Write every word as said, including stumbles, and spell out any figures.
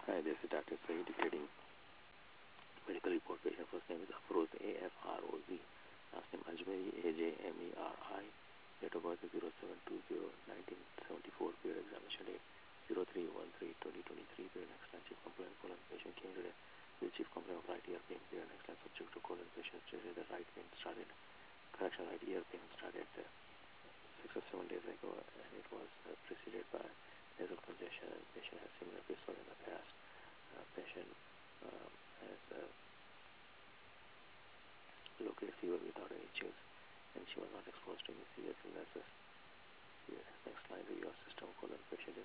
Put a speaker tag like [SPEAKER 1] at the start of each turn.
[SPEAKER 1] Hi, this is Doctor Saeed getting medical report. Patient first name is Afroz, A F R O Z. Last name Ajmeri, A J M E R I. Date of birth is zero seven two zero nineteen seventy-four. Period examination date zero three one three twenty twenty-three. Period next line. Chief complaint colon. Patient came today with chief complaint of right ear pain. Period next line. Subject to colon. Patient stated the right pain started. Correction, right ear pain started uh, six or seven days ago, and it was uh, preceded by nasal congestion. And patient has similar episode in the past. Uh, patient um, has uh, low-grade fever without any chills, and she was not exposed to any serious illnesses. Here, next line, review of system colon. Patient